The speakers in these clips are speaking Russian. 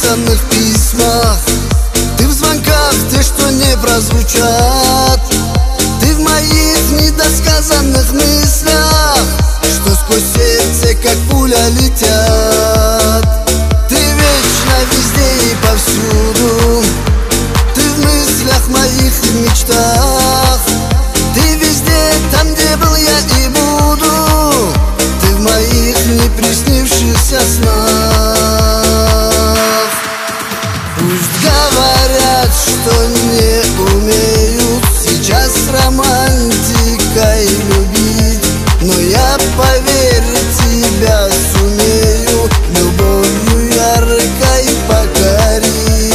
написанных письмах, ты в звонках, те, что не прозвучат, ты в моих недосказанных мыслях, что сквозь сердце, как пуля, летят. Ты вечно везде и повсюду, ты в мыслях моих и в мечтах, ты везде, там, где был я и буду, ты в моих не приснившихся снах. Пусть говорят, что не умеют сейчас романтикой любить, но я, поверь, тебя сумею любовью яркой покорить.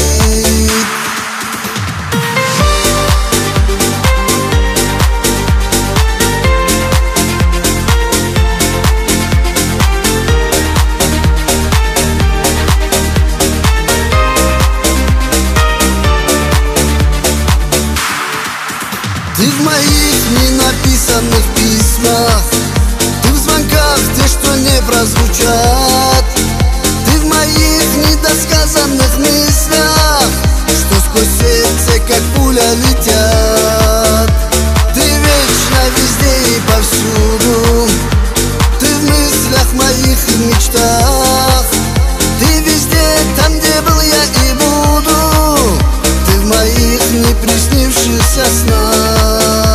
Ты в моих ненаписанных письмах, ты в звонках, те, что не прозвучат, ты в моих недосказанных мыслях, что сквозь сердце, как пуля, летят. Ты вечно везде и повсюду, ты в мыслях моих и в мечтах, ты везде, там, где был я и буду, ты в моих не приснившихся снах.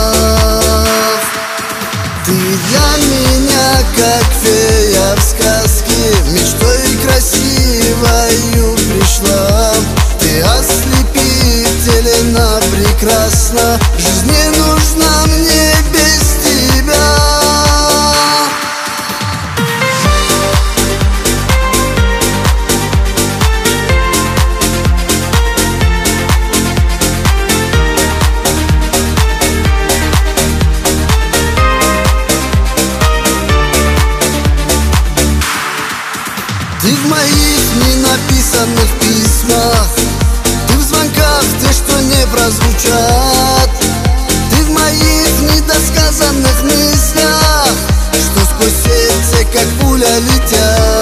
Ты для меня, как фея в сказке, мечтой красивою пришла. Ты ослепительна, прекрасна, жизнь не нужна мне без тебя. Ты в моих ненаписанных письмах, ты в звонках, те, что не прозвучат, ты в моих недосказанных мыслях, что сквозь сердце, как пуля, летят.